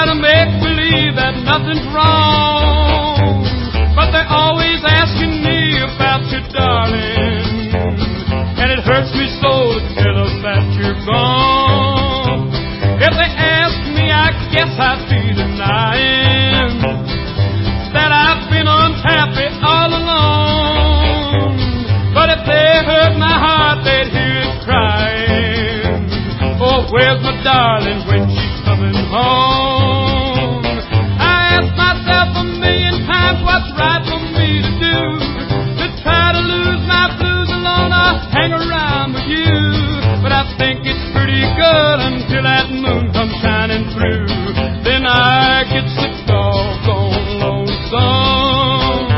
try to make believe that nothing's wrong, but they're always asking me about you, darling, and it hurts me so to tell them that you're gone. If they ask me, I guess I'd be denying that I've been unhappy all along. But if they heard my heart, they'd hear it crying. Oh, where's my darling when she's coming home? I ask myself a million times what's right for me to do, to try to lose my blues alone or hang around with you. But I think it's pretty good until that moon comes shining through. Then I get so doggone lonesome.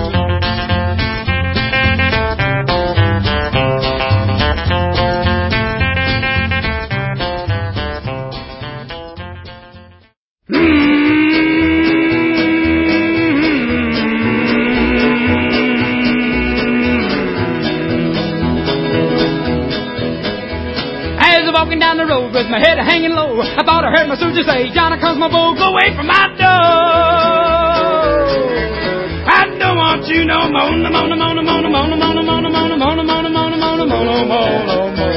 Walking down the road with my head hanging low, I thought I heard my Susie say, Johnny comes my boy, go away from my door. I don't want you no more, no more, no more, no more, no more, no more, no more, no more, no more, no more, no more, no more, no more, no more, no more.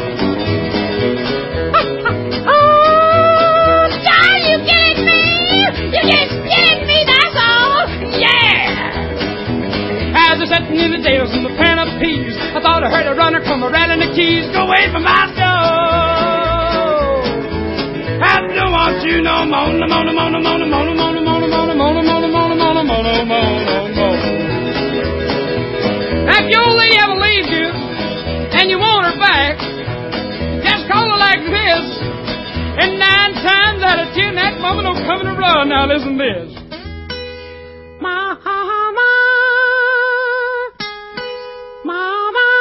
Oh, John, you getting me? You just getting me, that's all. Yeah. As I sat in the jails in the pan of peas, I thought I heard a runner come rattling the keys, go away from my door. I don't want you no more, no more, no more, no more, no more, no more, no more, no more, no more, no more, no more, no more, no more, no more, no more. If your old lady ever leaves you and you want her back, just call her like this, and 9 times out of 10 that woman will come and run. Now listen to this. Mama, Mama,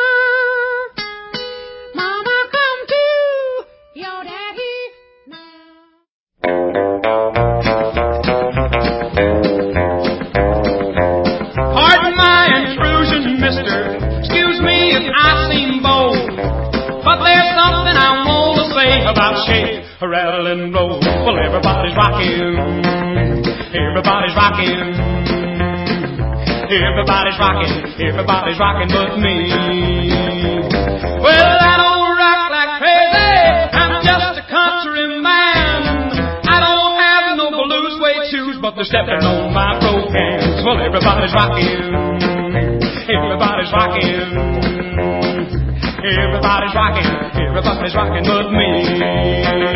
Mama, come to your daddy now. Pardon my intrusion, mister. Excuse me if I seem bold, but there's something I want to say about shake, rattle, and roll. Well, everybody's rocking. Everybody's rocking. Everybody's rocking but me. Well, I don't rock like crazy, I'm just a country man. I don't have no blue suede shoes, but they're stepping on my broke hands. Well, everybody's rocking. Everybody's rocking. Everybody's rocking but me.